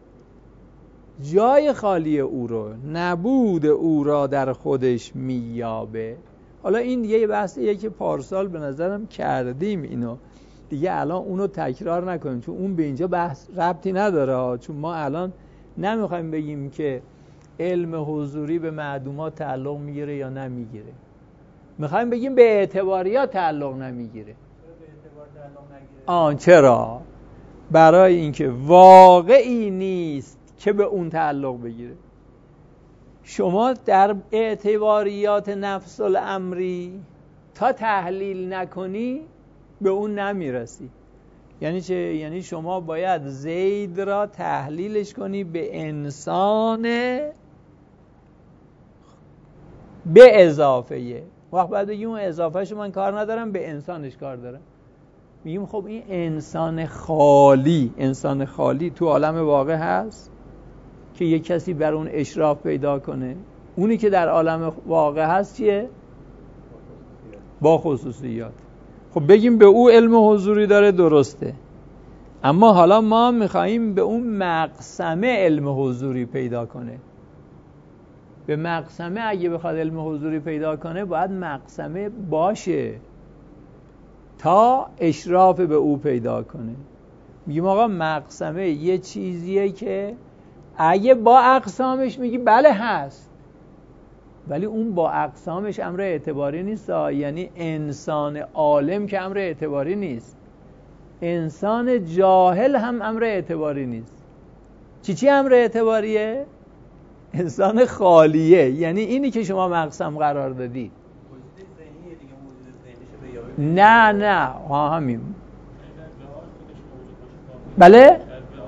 S1: جای خالی او رو، نبود او را در خودش میابه. حالا این یه بحثیه که پارسال به نظرم کردیم، اینو دیگه الان اونو تکرار نکنیم، چون اون به اینجا بحث ربطی نداره. چون ما الان نمیخوایم بگیم که علم حضوری به معدومات تعلق میگیره یا نمیگیره، میخوایم بگیم به اعتباریات تعلق نمیگیره. آن چرا؟ برای اینکه واقعی نیست که به اون تعلق بگیره. شما در اعتباریات نفس الامری تا تحلیل نکنی به اون نمیرسی. یعنی چه؟ یعنی شما باید زید را تحلیلش کنی به انسان به اضافه. وقت بعد بگیم اون اضافهش من کار ندارم، به انسانش کار دارم. میگیم خب این انسان خالی، انسان خالی تو عالم واقع هست که یک کسی بر اون اشراف پیدا کنه. اونی که در عالم واقع هست چیه؟ با خصوصیات. خب بگیم به او علم حضوری داره، درسته، اما حالا ما میخواییم به اون مقسمه علم حضوری پیدا کنه. به مقسمه اگه بخواد علم حضوری پیدا کنه باید مقسمه باشه تا اشراف به او پیدا کنه. میگیم آقا مقسمه یه چیزیه که اگه با اقسامش میگی بله هست، ولی اون با اقسامش امر اعتباری نیست. یعنی انسان عالم که امر اعتباری نیست، انسان جاهل هم امر اعتباری نیست. چی چی امر اعتباریه؟ انسان خالیه. یعنی اینی که شما مقسم قرار دادید. نه نه ها همین. بله؟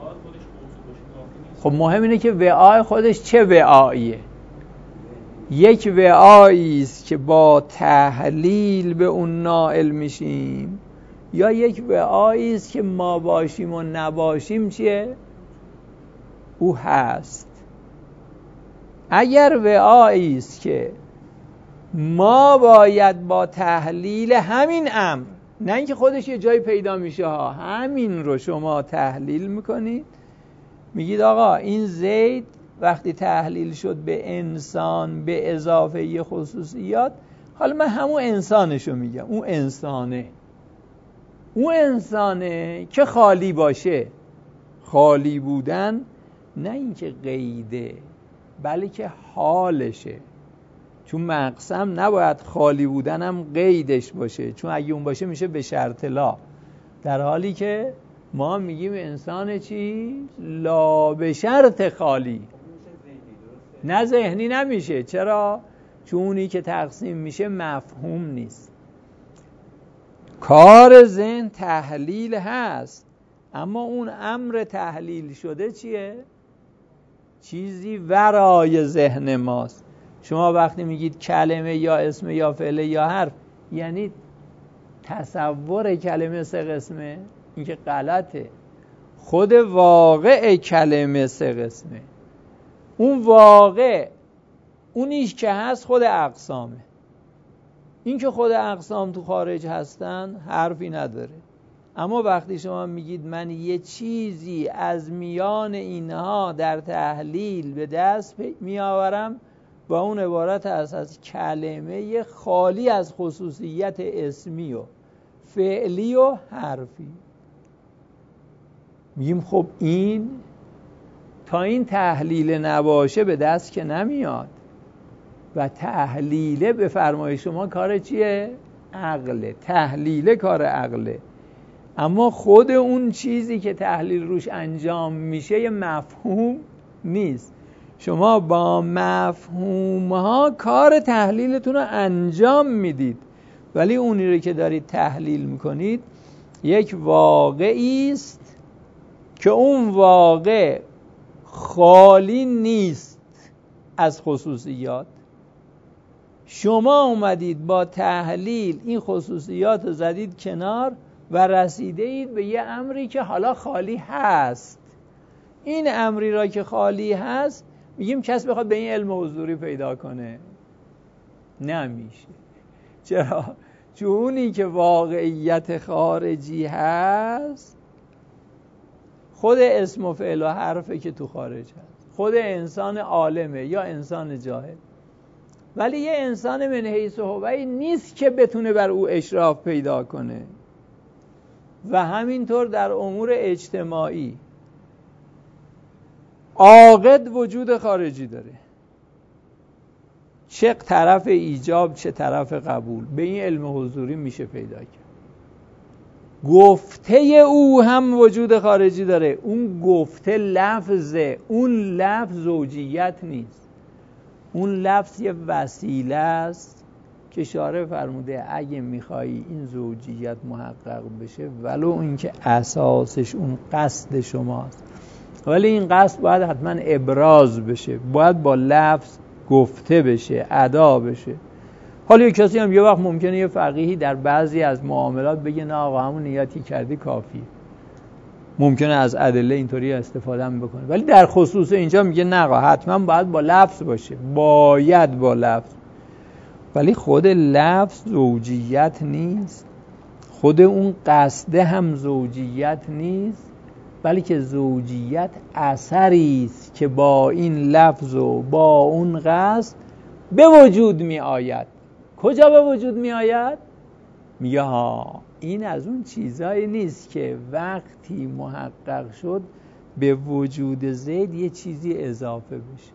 S1: خب مهم اینه که وعای خودش چه وعاییه. یک وعایی است که با تحلیل به اون نائل میشیم، یا یک وعایی است که ما باشیم و نباشیم چیه؟ او هست. اگر وعایی است که ما باید با تحلیل همین امر، نه اینکه خودش یه جایی پیدا میشه ها، همین رو شما تحلیل میکنید، میگید آقا این زید وقتی تحلیل شد به انسان به اضافه یه خصوصیات، حالا من همون انسانشو میگم، اون انسانه اون انسانه که خالی باشه. خالی بودن نه اینکه قیده، بلکه حالشه. چون مقسم نباید خالی بودن هم قیدش باشه، چون اگه اون باشه میشه به شرط لا، در حالی که ما میگیم انسان چی؟ لا به شرط خالی. نه ذهنی نمیشه. چرا؟ چون اونی که تقسیم میشه مفهوم نیست. کار ذهن تحلیل هست، اما اون امر تحلیل شده چیه؟ چیزی ورای ذهن ماست. شما وقتی میگید کلمه یا اسم یا فعل یا حرف، یعنی تصور کلمه سه قسمه، این که غلطه. خود واقع کلمه سه قسمه. اون واقع اونیش که هست خود اقسامه. این که خود اقسام تو خارج هستن حرفی نداره. اما وقتی شما میگید من یه چیزی از میان اینها در تحلیل به دست میآورم، با اون عبارت هست از کلمه خالی از خصوصیت اسمی و فعلی و حرفی. میگیم خب این تا این تحلیل نباشه به دست که نمیاد. و تحلیله به فرمایش شما کار چیه؟ عقله. تحلیله کار عقله. اما خود اون چیزی که تحلیل روش انجام میشه یه مفهوم نیست. شما با مفهوم ها کار تحلیلتون رو انجام میدید، ولی اونی رو که دارید تحلیل میکنید یک واقعی است که اون واقع خالی نیست از خصوصیات. شما اومدید با تحلیل این خصوصیات رو زدید کنار و رسیده اید به یه امری که حالا خالی هست. این امری را که خالی هست میگیم کس بخواد به این علم حضوری پیدا کنه نمیشه. چرا؟ چون اونی که واقعیت خارجی هست خود اسم و فعل و حرفه که تو خارج هست، خود انسان عالمه یا انسان جاهل. ولی یه انسان من حیث و هوی نیست که بتونه بر او اشراف پیدا کنه. و همینطور در امور اجتماعی عاقد وجود خارجی داره، چه طرف ایجاب چه طرف قبول. به این علم حضوری میشه پیدا کرد. گفته او هم وجود خارجی داره. اون گفته لفظه، اون لفظ زوجیت نیست. اون لفظ یه وسیله است که شارع فرموده اگه میخوایی این زوجیت محقق بشه ولو اینکه اساسش اون قصد شماست، ولی این قصد باید حتما ابراز بشه، باید با لفظ گفته بشه، ادا بشه. حالا یک کسی هم یه وقت ممکنه یه فقیهی در بعضی از معاملات بگه نه آقا همون نیتی کردی کافی، ممکنه از ادله اینطوری استفاده هم بکنه، ولی در خصوص اینجا میگه نه آقا حتما باید با لفظ باشه، باید با لفظ. ولی خود لفظ زوجیت نیست، خود اون قصده هم زوجیت نیست، بلکه زوجیت اثری است که با این لفظ و با اون قصد به وجود می آید. کجا به وجود می آید؟ میگه ها این از اون چیزایی نیست که وقتی محقق شد به وجود زید یه چیزی اضافه بشه،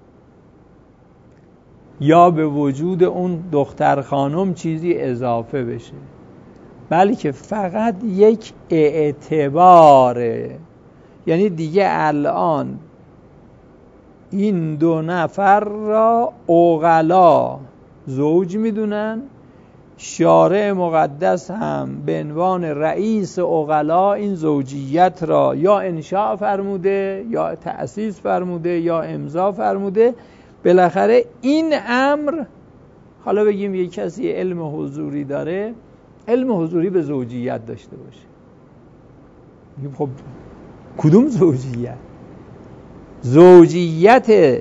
S1: یا به وجود اون دختر خانم چیزی اضافه بشه، بلکه فقط یک اعتباره. یعنی دیگه الان این دو نفر را عقلا زوج میدونن، شارع مقدس هم به عنوان رئیس عقلا این زوجیت را یا انشاء فرموده یا تأسیس فرموده یا امضا فرموده. بالاخره این امر، حالا بگیم یک کسی علم حضوری داره، علم حضوری به زوجیت داشته باشه. خب کدوم زوجیت؟ زوجیت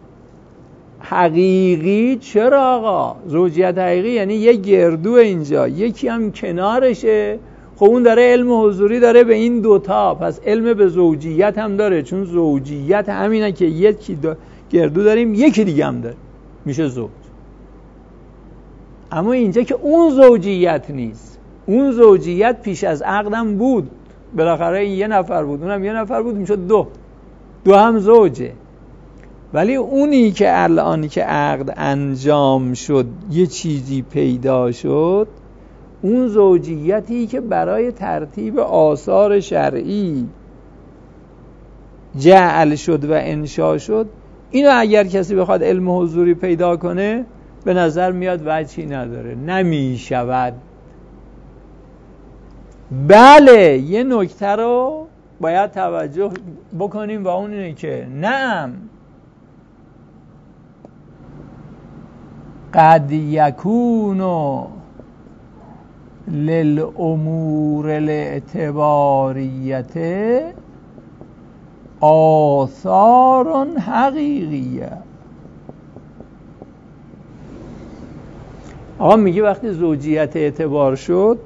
S1: حقیقی. چرا آقا؟ زوجیت حقیقی یعنی یه گردو اینجا، یکی هم کنارشه. خب اون داره علم حضوری داره به این دوتا، پس علم به زوجیت هم داره، چون زوجیت همینه که یکی گردو داریم یکی دیگه هم داره، میشه زوج. اما اینجا که اون زوجیت نیست، اون زوجیت پیش از عقدم بود، بالاخره این یه نفر بود اونم یه نفر بود، میشد دو دو هم زوجه. ولی اونی که الانی که عقد انجام شد یه چیزی پیدا شد، اون زوجیتی که برای ترتیب آثار شرعی جعل شد و انشا شد، اینو اگر کسی بخواد علم حضوری پیدا کنه به نظر میاد وجهی نداره، نمیشود. بله یه نکته رو باید توجه بکنیم و اون اینه که نعم قد یکون للامور الاعتباریت آثار حقیقیه. آقا میگه وقتی زوجیت اعتبار شد،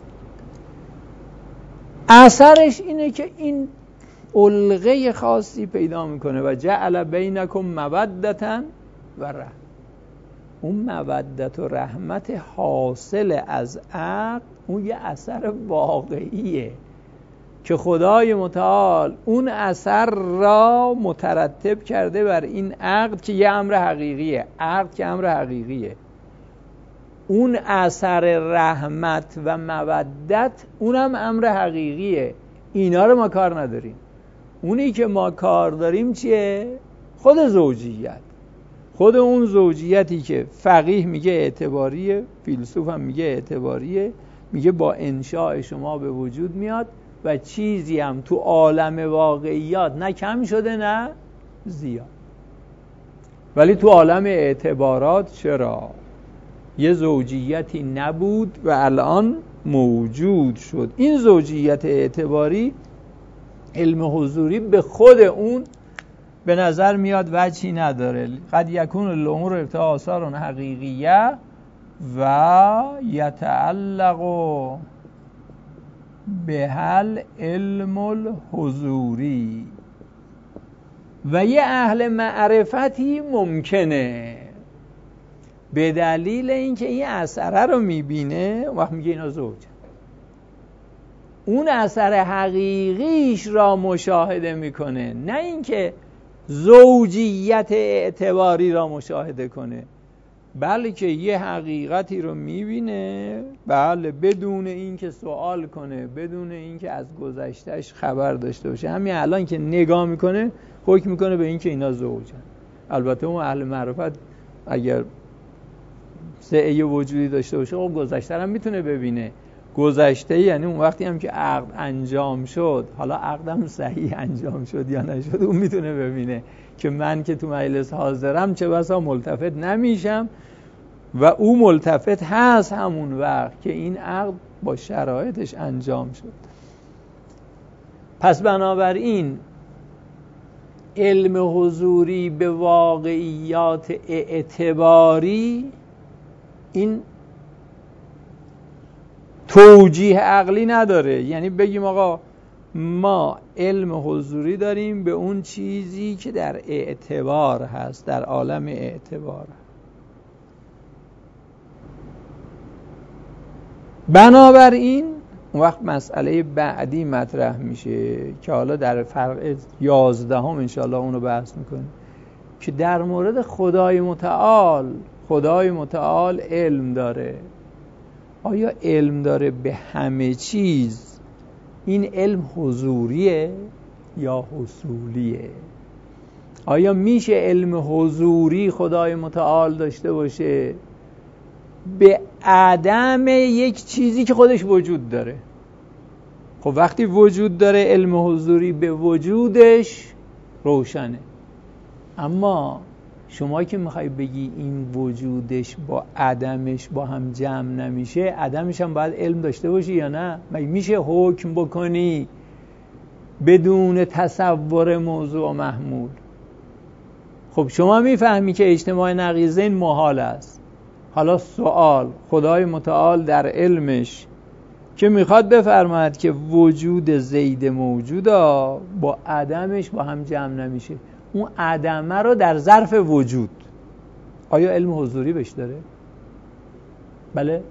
S1: اثرش اینه که این علقه خاصی پیدا میکنه و جعل بینکم مودة و رحمة. اون مودت و رحمت حاصل از عقد اون یه اثر واقعیه که خدای متعال اون اثر را مترتب کرده بر این عقد که یه امر حقیقیه. عقد که امر حقیقیه، اون اثر رحمت و مودت اونم امر حقیقیه. اینا رو ما کار نداریم. اونی که ما کار داریم چیه؟ خود زوجیت. خود اون زوجیتی که فقیه میگه اعتباریه، فیلسوف هم میگه اعتباریه، میگه با انشاء شما به وجود میاد و چیزی هم تو عالم واقعیات نه کم شده نه زیاد. ولی تو عالم اعتبارات چرا؟ یه زوجیتی نبود و الان موجود شد. این زوجیت اعتباری علم حضوری به خود اون به نظر میاد وجهی نداره. قد یکون الامور ارتباط آثار حقیقیه و یتعلق به حل علم الحضوری و یه اهل معرفتی ممکنه به دلیل اینکه این اثره رو میبینه وقت میگه اینا زوجه، اون اثر حقیقیش را مشاهده میکنه، نه اینکه زوجیت اعتباری را مشاهده کنه، بلکه یه حقیقتی رو میبینه، بله، بدون اینکه سوال کنه، بدون اینکه از گذشتهش خبر داشته باشه. همین الان که نگاه میکنه حکم میکنه به اینکه اینا زوجن. البته اون اهل معرفت اگر سعی وجودی داشته باشه خب گذشته هم میتونه ببینه. گذشته یعنی اون وقتی هم که عقد انجام شد، حالا عقدم صحیح انجام شد یا نشد اون میتونه ببینه که من که تو مجلس حاضرم چه بسا ملتفت نمیشم و او ملتفت هست همون وقت که این عقد با شرایطش انجام شد. پس بنابراین علم حضوری به واقعیات اعتباری این توجیه عقلی نداره. یعنی بگیم آقا ما علم حضوری داریم به اون چیزی که در اعتبار هست، در عالم اعتبار. بنابراین اون وقت مسئله بعدی مطرح میشه که حالا در فرق یازدهم انشاءالله اونو بحث میکنیم که در مورد خدای متعال خدای متعال علم داره. آیا علم داره به همه چیز؟ این علم حضوریه یا حصولیه؟ آیا میشه علم حضوری خدای متعال داشته باشه به عدم یک چیزی که خودش وجود داره؟ خب وقتی وجود داره علم حضوری به وجودش روشنه، اما شما که میخوای بگی این وجودش با عدمش با هم جمع نمیشه، عدمش هم باید علم داشته باشی یا نه؟ مگه میشه حکم بکنی بدون تصور موضوع و محمول؟ خب شما میفهمی که اجتماع نقیضین محال است. حالا سوال، خدای متعال در علمش که میخواد بفرماید که وجود زید موجودا با عدمش با هم جمع نمیشه، اون عدمه رو در ظرف وجود، آیا علم حضوری بهش داره؟ بله؟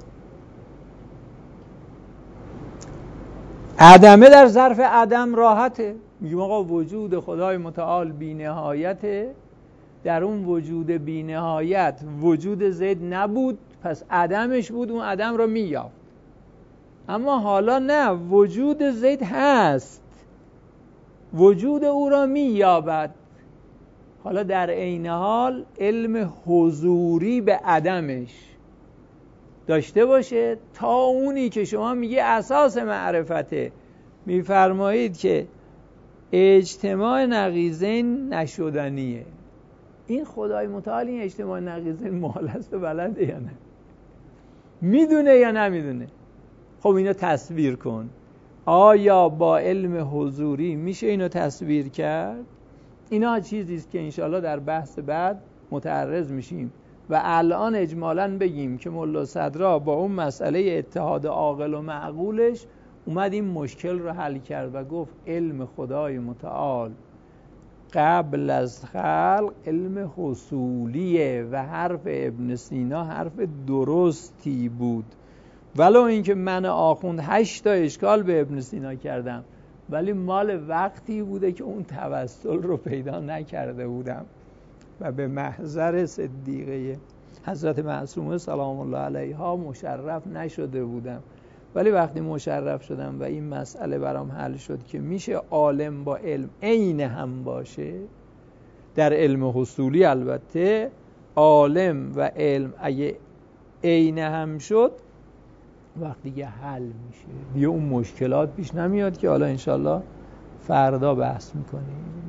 S1: عدمه در ظرف عدم راحته. میگیم آقا وجود خدای متعال بی نهایته، در اون وجود بی نهایت وجود زید نبود، پس عدمش بود، اون عدم رو مییافت. اما حالا نه، وجود زید هست، وجود او را مییابد. حالا در عین حال علم حضوری به عدمش داشته باشه تا اونی که شما میگه اساس معرفته. میفرمایید که اجتماع نقیضین نشدنیه. این خدای متعال این اجتماع نقیضین محال است و بلده یا نه؟ میدونه یا نمیدونه؟ خب اینو تصویر کن. آیا با علم حضوری میشه اینو تصویر کرد؟ اینا چیزی است که انشالله در بحث بعد متعرض میشیم و الان اجمالاً بگیم که ملا صدرا با اون مسئله اتحاد عاقل و معقولش اومد این مشکل رو حل کرد و گفت علم خدای متعال قبل از خلق علم حصولیه و حرف ابن سینا حرف درستی بود، ولو اینکه من آخوند هشت تا اشکال به ابن سینا کردم، ولی مال وقتی بوده که اون توسل رو پیدا نکرده بودم و به محضر صدیقه حضرت معصومه سلام الله علیها مشرف نشده بودم. ولی وقتی مشرف شدم و این مسئله برام حل شد که میشه عالم با علم عین هم باشه، در علم حصولی البته عالم و علم اگه عین هم شد وقتی دیگه حل میشه، دیگه اون مشکلات پیش نمیاد که حالا انشالله فردا بحث میکنیم.